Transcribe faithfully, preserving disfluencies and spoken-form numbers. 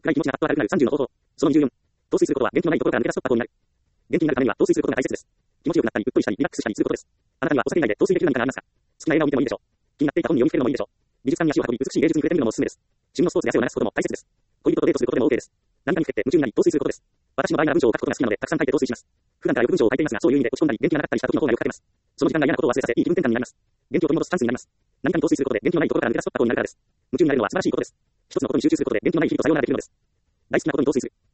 暗い気持ちがパッと明るくなるさんじゅうの方法。そのにじゅうよん。陶酔することは元気のないところから抜け出す突破口になる。元気になるためには陶酔することが大切です。気持ちよくなったり、うっとりしたり、リラックスしたりすることです。あなたにはお酒以外で陶酔できる何かがありますか？好きな映画を見てもいいでしょう。気になっていた本に読みふけるのもいいでしょう。美術館に足を運び、美しい芸術に触れてみるのもおすすめです。旬のスポーツで汗を流すことも大切です。恋人とデートすることでも OK です。何かにふけって夢中になり陶酔することです。私の場合なら文章を書くことが好きなので、たくさん書いて陶酔します。普段からよく文章を書いていますが、そういう意味で落ち込んだり、元気がなかったりした時の方がよく書けます。その時間が嫌なことを忘れさせ、いい気分転換になります。元気を取り戻すチャンスになります。何かに陶酔することで元気のないところから抜け出す突破口になるからです。夢中になるのは素晴らしいことです。一つのことに集中することで元気のない日々とさようならできるのです。大好きなことに陶酔する。